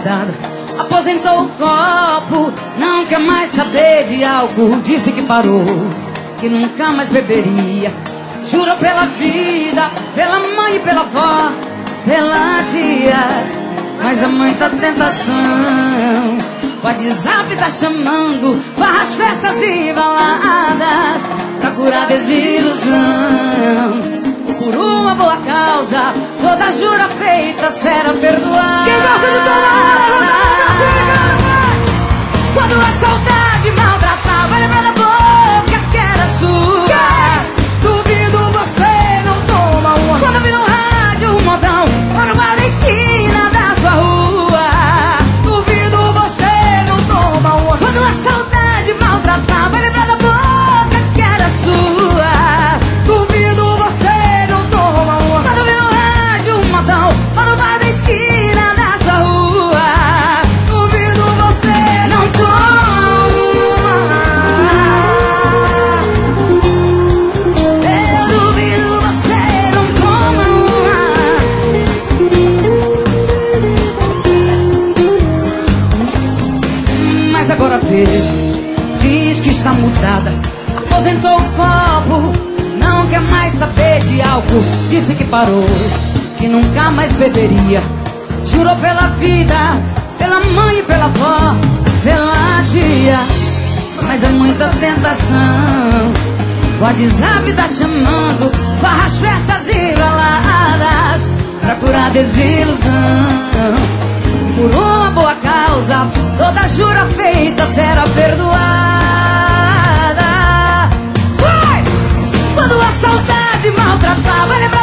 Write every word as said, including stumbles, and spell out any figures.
mutada, aposentou o copo, não quer mais saber de álcool. Disse que parou, que nunca mais beberia. Jurou pela vida, pela mãe e pela avó, pela tia, mas há muita tentação. O WhatsApp tá chamando, farras, festas e baladas pra curar desilusão. Por uma boa causa, toda jura feita será perdoada. Quem gosta de tomar, levanta a mão. Quando a saudade maltratar, vai lembrar da boca que era sua. Duvido você não toma uma. Quando vira um rádio, um modão, ou no bar da esquina da sua rua. Duvido você não toma uma. Quando a saudade maltratar, vai lembrar da boca que era sua. Duvido você não toma uma. Quando vira um rádio, um modão, ou no bar da esquina da sua rua. Duvido você Não toma. Eu duvido você não toma. Mas agora veja, diz que está mudada, aposentou o copo, não quer mais saber de álcool. Disse que parou, que nunca mais beberia. Jurou pela vida, pela mãe e pela avó, pela tia, mas é muita tentação. O WhatsApp tá chamando, farras, festas e baladas pra curar desilusão. Por uma boa causa, toda jura feita será perdoada. Vai! Quando a saudade maltratar, vai lembrar